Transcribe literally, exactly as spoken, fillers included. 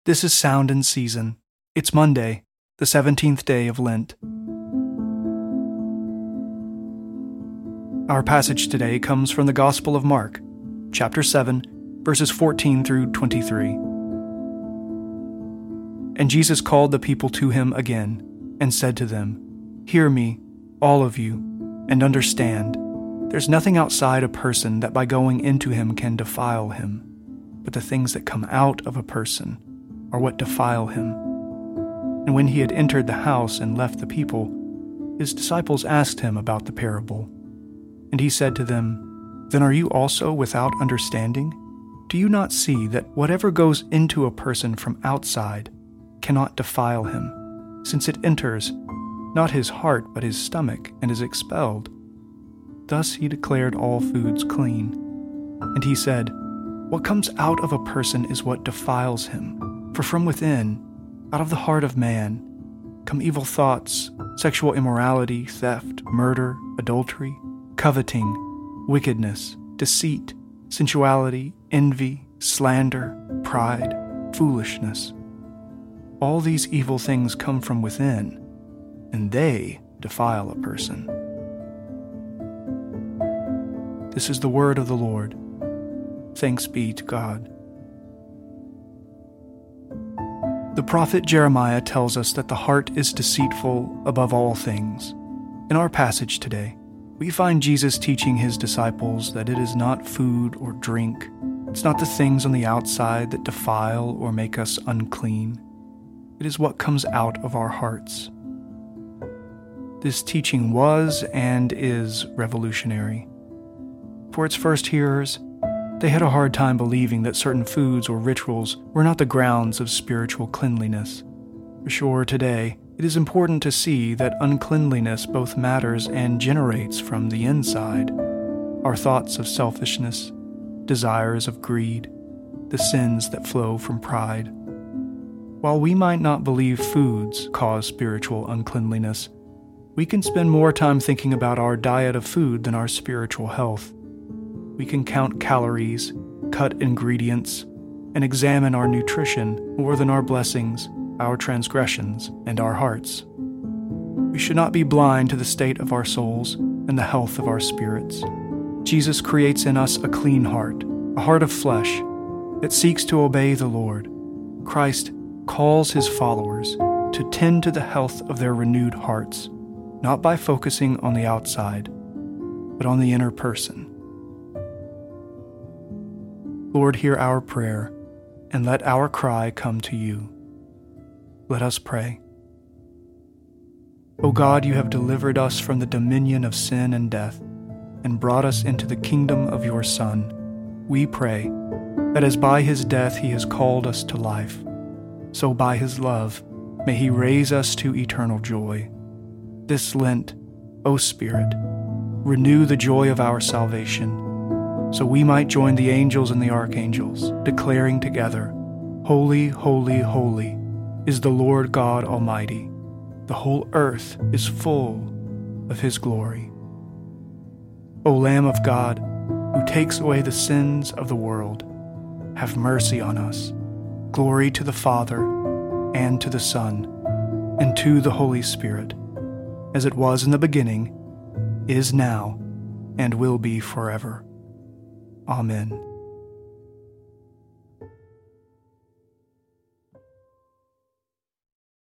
This is Sound in Season. It's Monday, the seventeenth day of Lent. Our passage today comes from the Gospel of Mark, chapter seven, verses fourteen through twenty-three. And Jesus called the people to him again, and said to them, "Hear me, all of you, and understand. There's nothing outside a person that by going into him can defile him, but the things that come out of a person are what defile him." And when he had entered the house and left the people, his disciples asked him about the parable. And he said to them, "Then are you also without understanding? Do you not see that whatever goes into a person from outside cannot defile him, since it enters not his heart but his stomach and is expelled? Thus he declared all foods clean. And he said, What comes out of a person is what defiles him. For from within, out of the heart of man, come evil thoughts, sexual immorality, theft, murder, adultery, coveting, wickedness, deceit, sensuality, envy, slander, pride, foolishness. All these evil things come from within, and they defile a person." This is the word of the Lord. Thanks be to God. The prophet Jeremiah tells us that the heart is deceitful above all things. In our passage today, we find Jesus teaching his disciples that it is not food or drink, it's not the things on the outside that defile or make us unclean. It is what comes out of our hearts. This teaching was and is revolutionary. For its first hearers, they had a hard time believing that certain foods or rituals were not the grounds of spiritual cleanliness. For sure, today, it is important to see that uncleanliness both matters and generates from the inside. Our thoughts of selfishness, desires of greed, the sins that flow from pride. While we might not believe foods cause spiritual uncleanliness, we can spend more time thinking about our diet of food than our spiritual health. We can count calories, cut ingredients, and examine our nutrition more than our blessings, our transgressions, and our hearts. We should not be blind to the state of our souls and the health of our spirits. Jesus creates in us a clean heart, a heart of flesh that seeks to obey the Lord. Christ calls his followers to tend to the health of their renewed hearts, not by focusing on the outside, but on the inner person. Lord, hear our prayer, and let our cry come to you. Let us pray. O God, you have delivered us from the dominion of sin and death, and brought us into the kingdom of your Son. We pray that as by his death he has called us to life, so by his love may he raise us to eternal joy. This Lent, O Spirit, renew the joy of our salvation, so we might join the angels and the archangels, declaring together, Holy, holy, holy is the Lord God Almighty. The whole earth is full of his glory. O Lamb of God, who takes away the sins of the world, have mercy on us. Glory to the Father, and to the Son, and to the Holy Spirit, as it was in the beginning, is now, and will be forever. Amen.